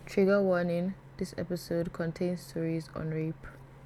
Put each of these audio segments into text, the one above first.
Trigger warning, this episode contains stories on rape.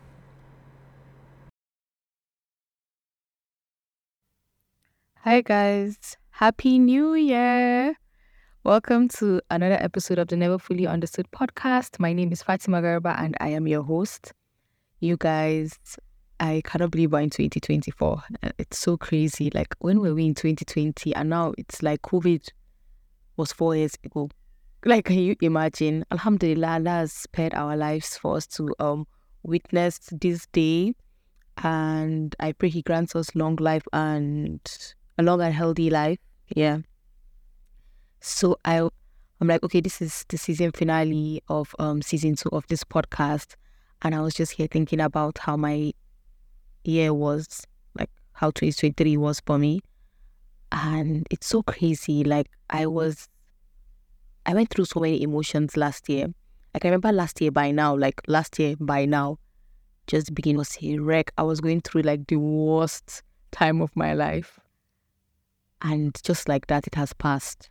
Hi guys, Happy New Year! Welcome to another episode of the Never Fully Understood podcast. My name is Fatima Garba and I am your host. You guys, I cannot believe we're in 2024. It's so crazy. Like, when were we in 2020 and now it's like COVID was 4 years ago. Like, can you imagine? Alhamdulillah, Allah has spared our lives for us to witness this day, and I pray He grants us long life and a long and healthy life. Yeah. So I'm like, okay, this is the season finale of season 2 of this podcast, and I was just here thinking about how my year was, like how 2023 was for me, and it's so crazy. Like, I went through so many emotions last year. Like, I remember last year by now, just the beginning was a wreck. I was going through like the worst time of my life, and just like that, it has passed.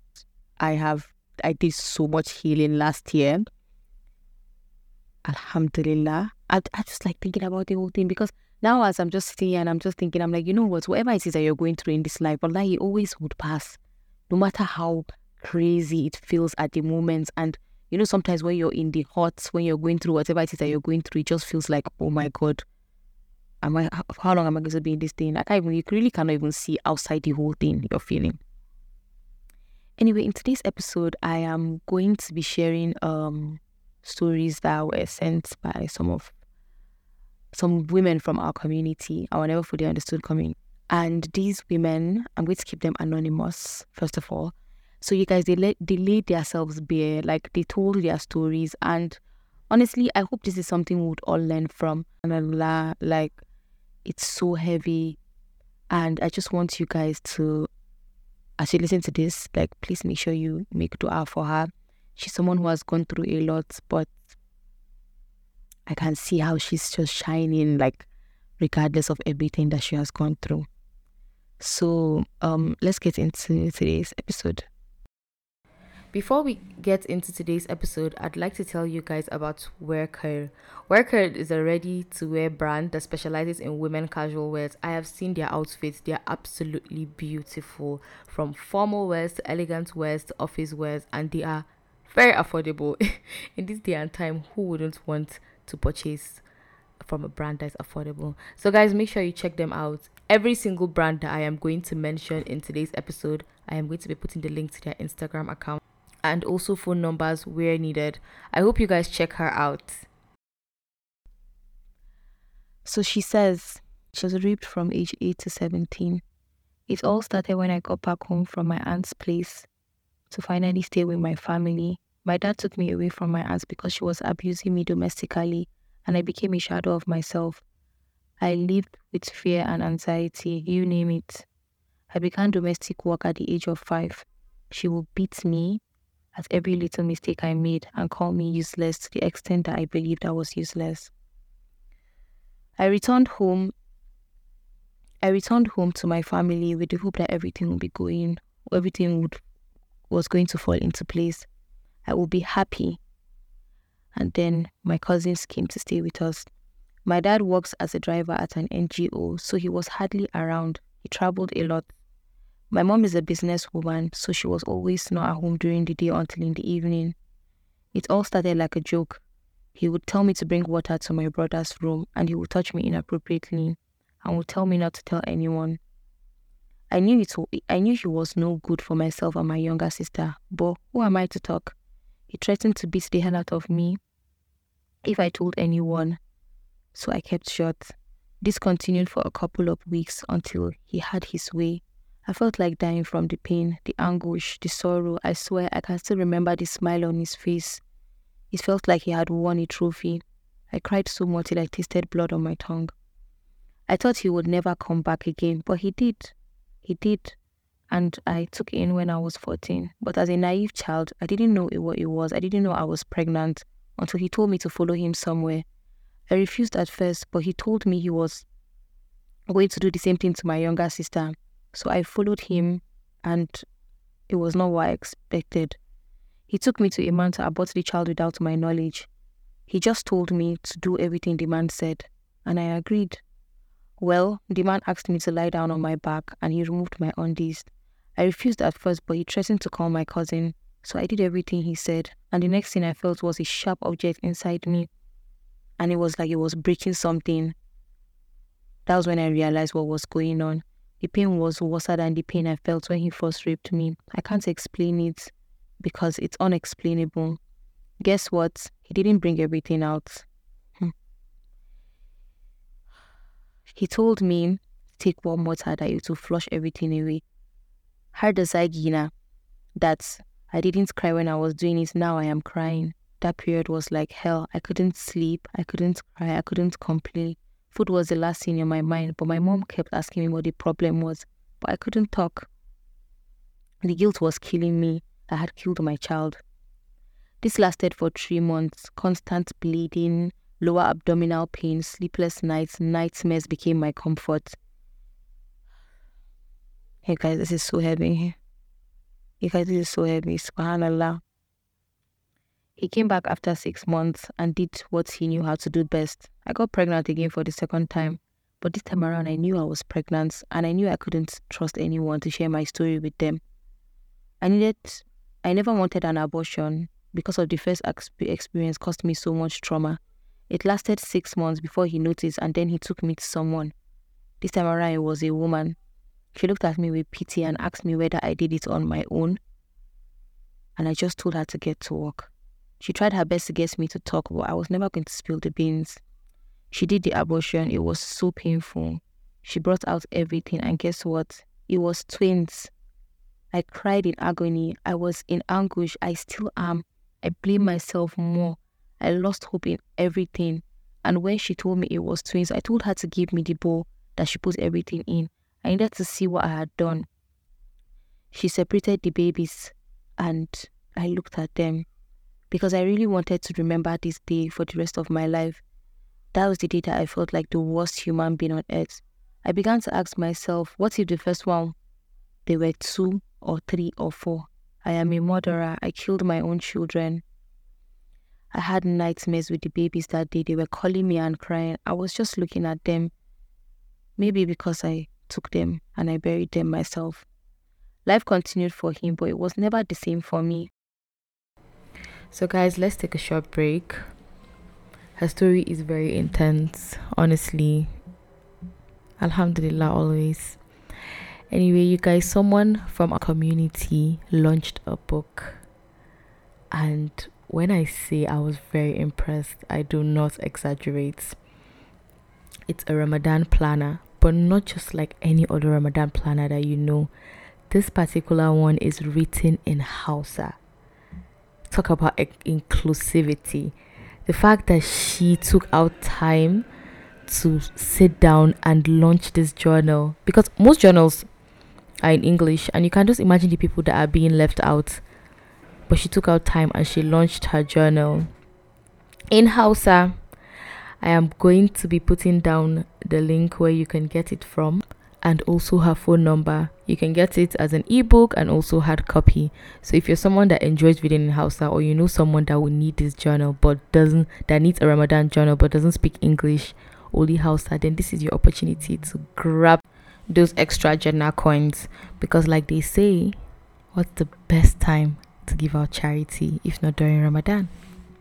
I did so much healing last year. Alhamdulillah. I just like thinking about the whole thing, because now as I'm just sitting here and I'm just thinking, I'm like, you know what, whatever it is that you're going through in this life, Allah, it always would pass. No matter how crazy it feels at the moment. And sometimes when you're in the hot, when you're going through whatever it is that you're going through, it just feels like, oh my God, how long am I going to be in this thing? You really cannot even see outside the whole thing you're feeling. Anyway, in today's episode, I am going to be sharing stories that were sent by some women from our community, our Never Fully Understood community. And these women, I'm going to keep them anonymous, first of all. So you guys, they laid themselves bare, like they told their stories. And honestly, I hope this is something we would all learn from. And Allah, like, it's so heavy. And I just want you guys to, as you listen to this, like, please make sure you make dua for her. She's someone who has gone through a lot, but I can see how she's just shining, like, regardless of everything that she has gone through. So, let's get into today's episode. Before we get into today's episode, I'd like to tell you guys about Wearcare. Wearcare is a ready-to-wear brand that specializes in women casual wears. I have seen their outfits. They are absolutely beautiful, from formal wears to elegant wears to office wears, and they are very affordable. In this day and time, who wouldn't want to purchase from a brand that's affordable? So guys, make sure you check them out. Every single brand that I am going to mention in today's episode, I am going to be putting the link to their Instagram account and also phone numbers where needed. I hope you guys check her out. So she says she was raped from age 8 to 17. It all started when I got back home from my aunt's place to finally stay with my family. My dad took me away from my aunt because she was abusing me domestically, and I became a shadow of myself. I lived with fear and anxiety, you name it. I began domestic work at the age of 5. She would beat me at every little mistake I made and call me useless to the extent that I believed I was useless. I returned home to my family with the hope that everything was going to fall into place. I would be happy. And then my cousins came to stay with us. My dad works as a driver at an NGO, so he was hardly around. He traveled a lot. My mom is a businesswoman, so she was always not at home during the day until in the evening. It all started like a joke. He would tell me to bring water to my brother's room, and he would touch me inappropriately and would tell me not to tell anyone. I knew he was no good for myself and my younger sister, but who am I to talk? He threatened to beat the hell out of me if I told anyone, so I kept shut. This continued for a couple of weeks until he had his way. I felt like dying from the pain, the anguish, the sorrow. I swear I can still remember the smile on his face. It felt like he had won a trophy. I cried so much till I tasted blood on my tongue. I thought he would never come back again, but he did. He did. And I took in when I was 14. But as a naive child, I didn't know what it was. I didn't know I was pregnant until he told me to follow him somewhere. I refused at first, but he told me he was going to do the same thing to my younger sister. So I followed him, and it was not what I expected. He took me to a man to abort the child without my knowledge. He just told me to do everything the man said, and I agreed. Well, the man asked me to lie down on my back and he removed my undies. I refused at first, but he threatened to call my cousin, so I did everything he said, and the next thing I felt was a sharp object inside me, and it was like it was breaking something. That was when I realized what was going on. The pain was worse than the pain I felt when he first raped me. I can't explain it because it's unexplainable. Guess what? He didn't bring everything out. He told me, take warm water that it will flush everything away. Har da zagi na, that I didn't cry when I was doing it, now I am crying. That period was like hell. I couldn't sleep, I couldn't cry, I couldn't complain. Food was the last thing in my mind, but my mom kept asking me what the problem was, but I couldn't talk. The guilt was killing me. I had killed my child. This lasted for 3 months. Constant bleeding, lower abdominal pain, sleepless nights, nightmares became my comfort. Hey guys, this is so heavy. Subhanallah. He came back after 6 months and did what he knew how to do best. I got pregnant again for the second time. But this time around, I knew I was pregnant and I knew I couldn't trust anyone to share my story with them. I never wanted an abortion because of the first experience caused me so much trauma. It lasted 6 months before he noticed, and then he took me to someone. This time around, it was a woman. She looked at me with pity and asked me whether I did it on my own. And I just told her to get to work. She tried her best to get me to talk, but I was never going to spill the beans. She did the abortion. It was so painful. She brought out everything, and guess what? It was twins. I cried in agony. I was in anguish. I still am. I blame myself more. I lost hope in everything. And when she told me it was twins, I told her to give me the bowl that she put everything in. I needed to see what I had done. She separated the babies and I looked at them because I really wanted to remember this day for the rest of my life. That was the day that I felt like the worst human being on earth. I began to ask myself, what if the first one, they were 2 or 3 or 4? I am a murderer. I killed my own children. I had nightmares with the babies that day. They were calling me and crying. I was just looking at them. Maybe because I took them and I buried them myself. Life continued for him, but it was never the same for me. So guys, let's take a short break. Her story is very intense, honestly. Alhamdulillah always. Anyway, you guys, someone from our community launched a book. And when I say I was very impressed, I do not exaggerate. It's a Ramadan planner, but not just like any other Ramadan planner that you know. This particular one is written in Hausa. Talk about inclusivity. The fact that she took out time to sit down and launch this journal, because most journals are in English and you can just imagine the people that are being left out. But she took out time and she launched her journal in Hausa. I am going to be putting down the link where you can get it from and also her phone number. You can get it as an ebook and also hard copy. So if you're someone that enjoys reading in Hausa, or you know someone that will need this journal but that needs a Ramadan journal but doesn't speak English, only Hausa, then this is your opportunity to grab those extra Jannah coins, because like they say, what's the best time to give out charity if not during Ramadan?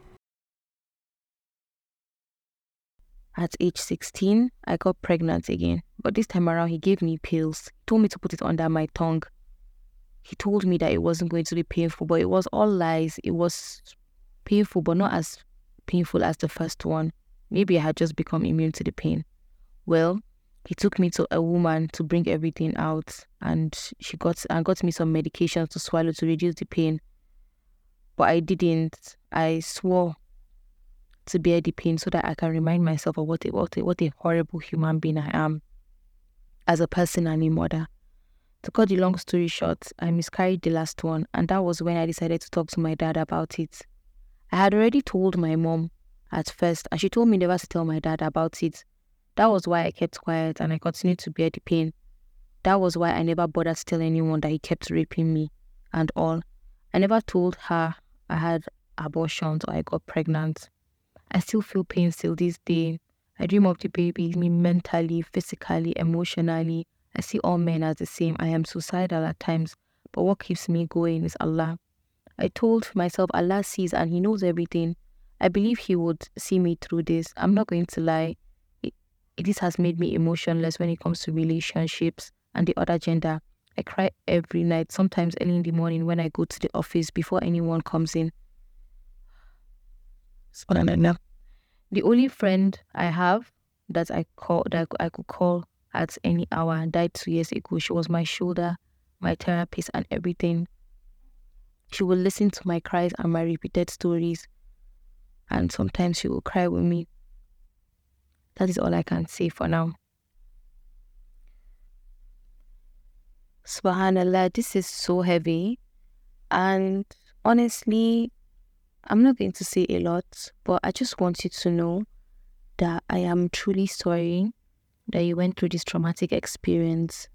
At age 16, I got pregnant again, but this time around he gave me pills. He told me to put it under my tongue. He told me that it wasn't going to be painful, but it was all lies. It was painful, but not as painful as the first one. Maybe I had just become immune to the pain. Well, he took me to a woman to bring everything out, and she got me some medications to swallow to reduce the pain. But I didn't. I swore to bear the pain so that I can remind myself of what a horrible human being I am as a person and a mother. To cut the long story short, I miscarried the last one, and that was when I decided to talk to my dad about it. I had already told my mom at first, and she told me never to tell my dad about it. That was why I kept quiet and I continued to bear the pain. That was why I never bothered to tell anyone that he kept raping me and all. I never told her I had abortions or I got pregnant. I still feel pain till this day. I dream of the baby, me mentally, physically, emotionally. I see all men as the same. I am suicidal at times, but what keeps me going is Allah. I told myself Allah sees and He knows everything. I believe He would see me through this. I'm not going to lie. This has made me emotionless when it comes to relationships and the other gender. I cry every night, sometimes early in the morning when I go to the office before anyone comes in. Subhanallah. The only friend I have that I could call at any hour died 2 years ago. She was my shoulder, my therapist, and everything. She would listen to my cries and my repeated stories, and sometimes she will cry with me. That is all I can say for now. Subhanallah, this is so heavy, and honestly, I'm not going to say a lot, but I just want you to know that I am truly sorry that you went through this traumatic experience.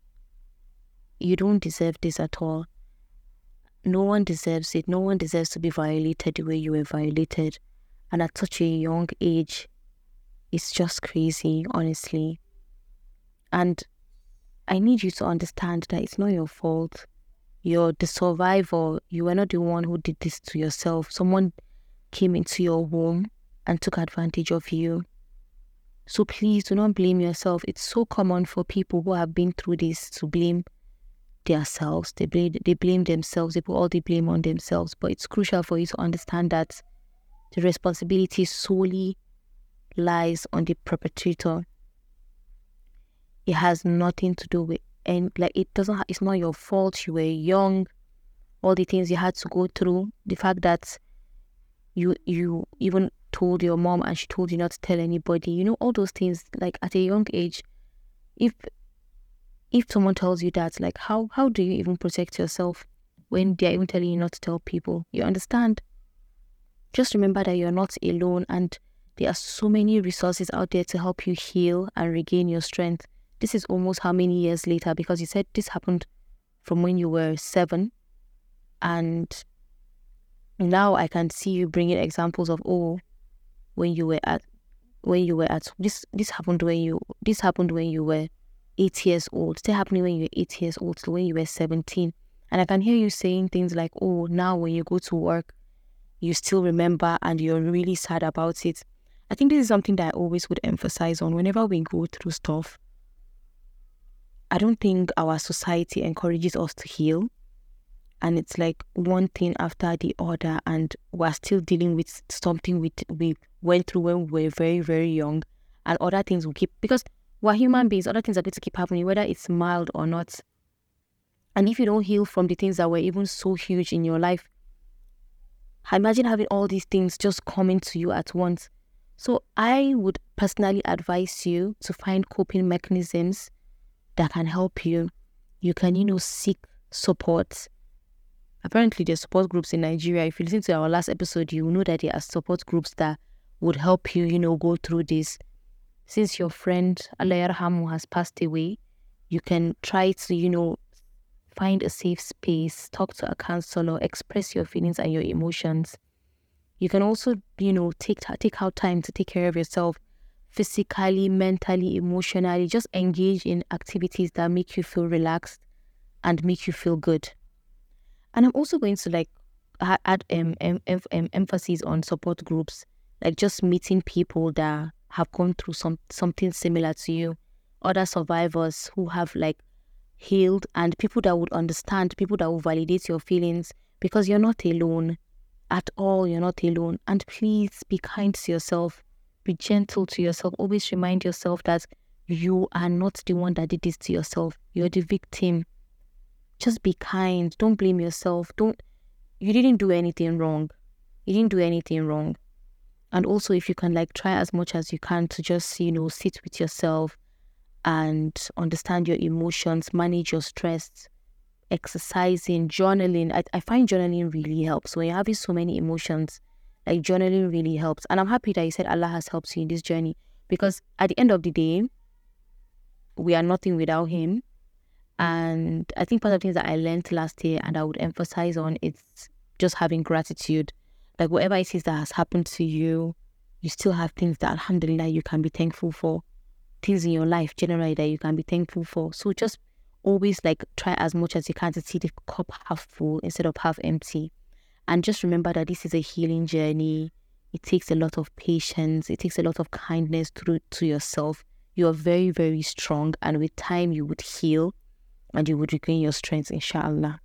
You don't deserve this at all. No one deserves it. No one deserves to be violated the way you were violated. And at such a young age, it's just crazy, honestly. And I need you to understand that it's not your fault. You're the survivor. You were not the one who did this to yourself. Someone came into your home and took advantage of you. So please do not blame yourself. It's so common for people who have been through this to blame themselves. They blame themselves. They put all the blame on themselves. But it's crucial for you to understand that the responsibility solely lies on the perpetrator. It has nothing to do with, and like it doesn't. It's not your fault. You were young. All the things you had to go through. The fact that you even told your mom and she told you not to tell anybody. You know, all those things. Like at a young age, if someone tells you that, like how do you even protect yourself when they're even telling you not to tell people? You understand? Just remember that you're not alone, and there are so many resources out there to help you heal and regain your strength. This is almost how many years later, because you said this happened from when you were 7, and now I can see you bringing examples of when you were at this happened when you were 8 years old. Still happening when you were 8 years old, so when you were 17. And I can hear you saying things like, oh, now when you go to work, you still remember and you're really sad about it. I think this is something that I always would emphasize on whenever we go through stuff. I don't think our society encourages us to heal. And it's like one thing after the other, and we're still dealing with something we went through when we were very, very young, and other things will keep, because we're human beings, other things are going to keep happening, whether it's mild or not. And if you don't heal from the things that were even so huge in your life, imagine having all these things just coming to you at once. So I would personally advise you to find coping mechanisms that can help you. You can, seek support. Apparently, there's support groups in Nigeria. If you listen to our last episode, you will know that there are support groups that would help you, go through this. Since your friend, Allah Yarhamu, has passed away, you can try to, find a safe space, talk to a counselor, express your feelings and your emotions. You can also, take out time to take care of yourself physically, mentally, emotionally. Just engage in activities that make you feel relaxed and make you feel good. And I'm also going to add emphasis on support groups, like just meeting people that have gone through something similar to you, other survivors who have healed, and people that would understand, people that will validate your feelings, because you're not alone at all. You're not alone. And please be kind to yourself, be gentle to yourself. Always remind yourself that you are not the one that did this to yourself. You're the victim. Just be kind. Don't blame yourself. You didn't do anything wrong. You didn't do anything wrong. And also, if you can try as much as you can to just, sit with yourself and understand your emotions, manage your stress, exercising, journaling. I find journaling really helps. When you're having so many emotions, journaling really helps. And I'm happy that you said Allah has helped you in this journey, because at the end of the day, we are nothing without Him. And I think part of the things that I learned last year and I would emphasize on, it's just having gratitude. Like whatever it is that has happened to you, you still have things that alhamdulillah you can be thankful for. Things in your life generally that you can be thankful for. So just always like try as much as you can to see the cup half full instead of half empty. And just remember that this is a healing journey. It takes a lot of patience. It takes a lot of kindness to yourself. You are very, very strong. And with time, you would heal and you would regain your strength, inshallah.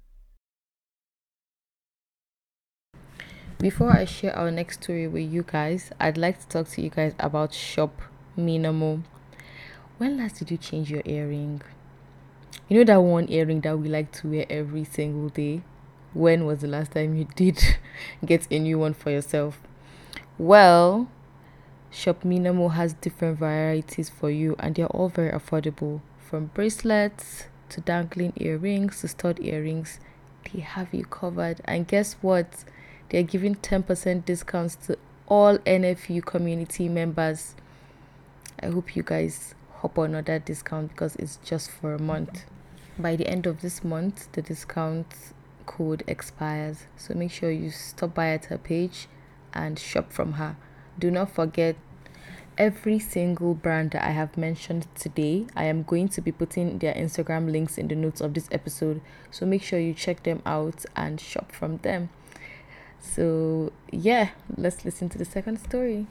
Before I share our next story with you guys, I'd like to talk to you guys about Shop Minamo. When last did you change your earring? You know that one earring that we like to wear every single day? When was the last time you did get a new one for yourself? Well, Shop Minamo has different varieties for you and they're all very affordable. From bracelets to dangling earrings to stud earrings, they have you covered. And guess what? They're giving 10% discounts to all NFU community members. I hope you guys hop on that discount because it's just for a month. By the end of this month, the discount code expires. So make sure you stop by at her page and shop from her. Do not forget, every single brand that I have mentioned today, I am going to be putting their Instagram links in the notes of this episode. So make sure you check them out and shop from them. So yeah, let's listen to the second story.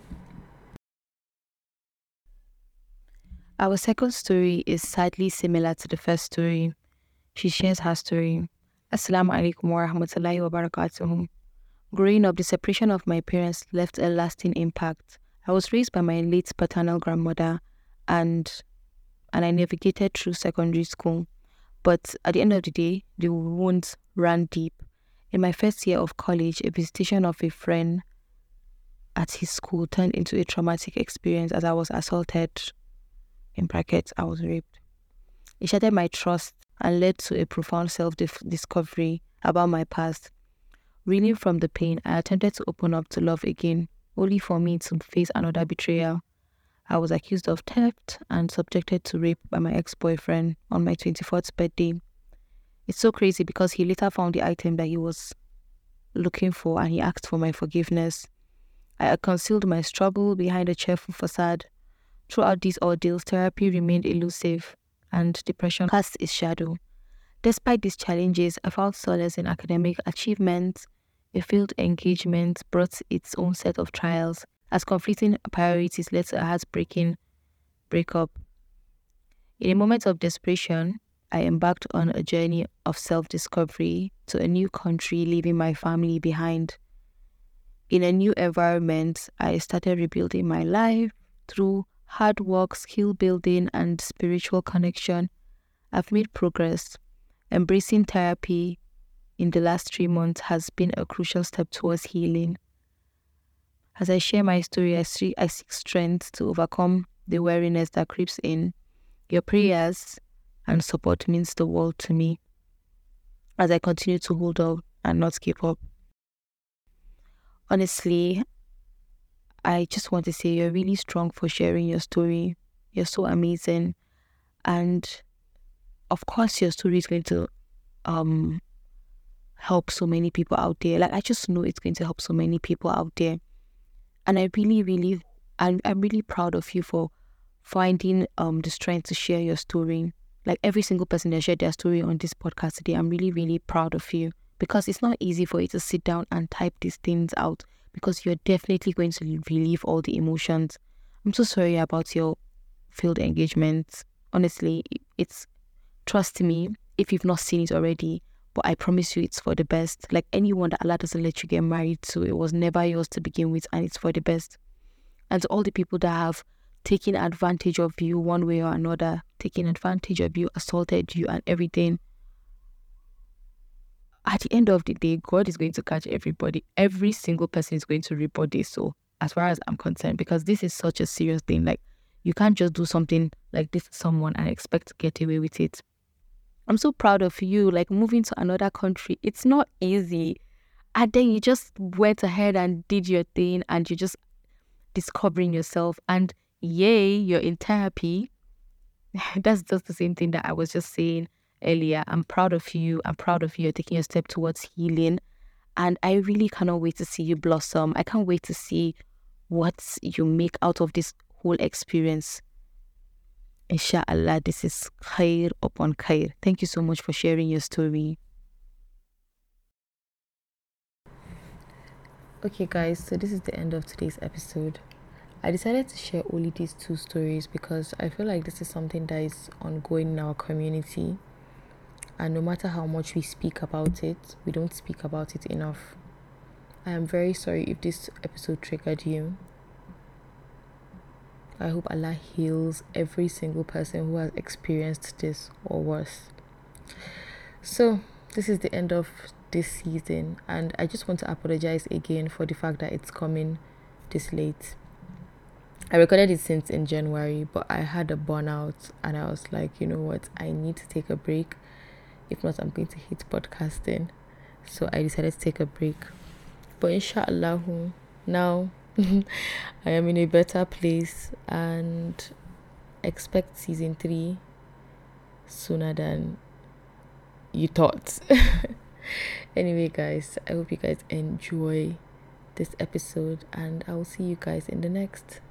Our second story is sadly similar to the first story. She shares her story. Assalamu alaikum wa rahmatullahi wa barakatuhu. Growing up, the separation of my parents left a lasting impact. I was raised by my late paternal grandmother and I navigated through secondary school. But at the end of the day, the wounds ran deep. In my first year of college, a visitation of a friend at his school turned into a traumatic experience as I was assaulted. In brackets, I was raped. It shattered my trust and led to a profound self-discovery about my past. Reeling from the pain, I attempted to open up to love again, only for me to face another betrayal. I was accused of theft and subjected to rape by my ex-boyfriend on my 24th birthday. It's so crazy because he later found the item that he was looking for and he asked for my forgiveness. I concealed my struggle behind a cheerful facade. Throughout these ordeals, therapy remained elusive and depression cast its shadow. Despite these challenges, I found solace in academic achievements. A failed engagement brought its own set of trials, as conflicting priorities led to a heartbreaking breakup. In a moment of desperation, I embarked on a journey of self-discovery to a new country, leaving my family behind. In a new environment, I started rebuilding my life through hard work, skill building, and spiritual connection. I've made progress. Embracing therapy in the last 3 months has been a crucial step towards healing. As I share my story, I seek strength to overcome the weariness that creeps in. Your prayers and support means the world to me as I continue to hold on and not give up. Honestly, I just want to say you're really strong for sharing your story. You're so amazing. And of course, your story is going to help so many people out there. Like, I just know it's going to help so many people out there. And I'm really proud of you for finding the strength to share your story. Like every single person that shared their story on this podcast today, I'm really, really proud of you because it's not easy for you to sit down and type these things out because you're definitely going to relieve all the emotions. I'm so sorry about your failed engagement. Honestly, trust me, if you've not seen it already, but I promise you it's for the best. Like anyone that Allah doesn't let you get married to, it was never yours to begin with and it's for the best. And to all the people that have taken advantage of you one way or another, taking advantage of you, assaulted you and everything, at the end of the day, God is going to catch everybody. Every single person is going to report this. So as far as I'm concerned, because this is such a serious thing, like you can't just do something like this to someone and expect to get away with it. I'm so proud of you, like moving to another country. It's not easy. And then you just went ahead and did your thing and you're just discovering yourself. And yay, you're in therapy. That's just the same thing that I was just saying earlier. I'm proud of you. I'm proud of you. You're taking a step towards healing. And I really cannot wait to see you blossom. I can't wait to see what you make out of this whole experience. Inshallah, this is khair upon khair. Thank you so much for sharing your story. Okay, guys, so this is the end of today's episode. I decided to share only these two stories because I feel like this is something that is ongoing in our community, and no matter how much we speak about it, we don't speak about it enough. I am very sorry if this episode triggered you. I hope Allah heals every single person who has experienced this or worse. So, this is the end of this season, and I just want to apologize again for the fact that it's coming this late. I recorded it since in January, but I had a burnout, and I was like, you know what, I need to take a break. If not, I'm going to hate podcasting. So I decided to take a break. But inshallah, now I am in a better place, and expect season 3 sooner than you thought. Anyway, guys, I hope you guys enjoy this episode, and I will see you guys in the next.